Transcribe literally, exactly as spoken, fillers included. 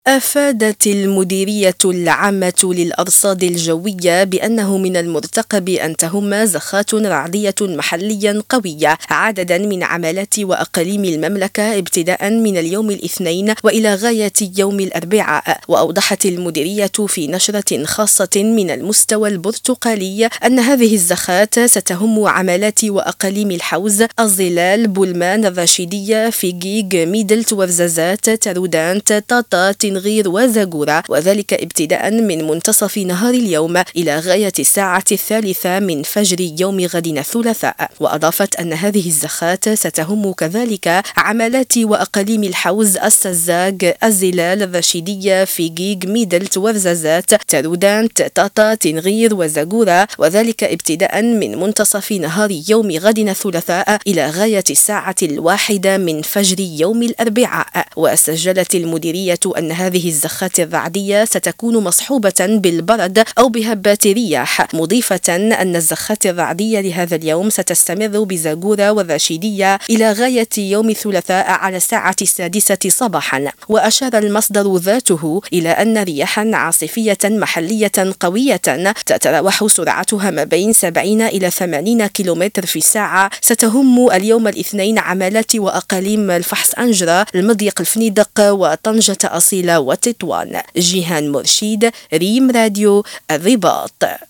أفادت المديرية العامة للأرصاد الجوية بأنه من المرتقب أن تهم زخات رعدية محليا قوية عددا من عمالات وأقاليم المملكة ابتداء من اليوم الاثنين وإلى غاية يوم الأربعاء. وأوضحت المديرية في نشرة خاصة من المستوى البرتقالي أن هذه الزخات ستهم عمالات وأقاليم الحوز، الظلال، بولمان، الراشدية، فيجيج، ميدلت، وفزازات، ترودانت، طاطا، غير وزاغورا، وذلك ابتداء من منتصف نهار اليوم إلى غاية الساعة الثالثة من فجر يوم غد الثلاثاء. وأضافت أن هذه الزخات ستهم كذلك عمالات وأقاليم الحوز، السزاج، الزلال، الرشيدية، فيجيج، ميدلت، وفزازات، ترودانت، طاطا، تنغير، وزاغورا، وذلك ابتداء من منتصف نهار يوم غد الثلاثاء إلى غاية الساعة الواحدة من فجر يوم الأربعاء. وسجلت المديرية أن هذه الزخات الرعدية ستكون مصحوبة بالبرد أو بهبات رياح، مضيفة أن الزخات الرعدية لهذا اليوم ستستمر بزاغورا والرشيدية إلى غاية يوم الثلاثاء على الساعة السادسة صباحا. وأشار المصدر ذاته إلى أن رياحا عاصفية محلية قوية تتراوح سرعتها ما بين سبعين إلى ثمانين كيلومتر في الساعة ستهم اليوم الاثنين عمالات وأقاليم الفحص أنجرة، المضيق، الفنيدق، وطنجة أصيلة وتطوان. جيهان مرشيد، ريم راديو، الرباط.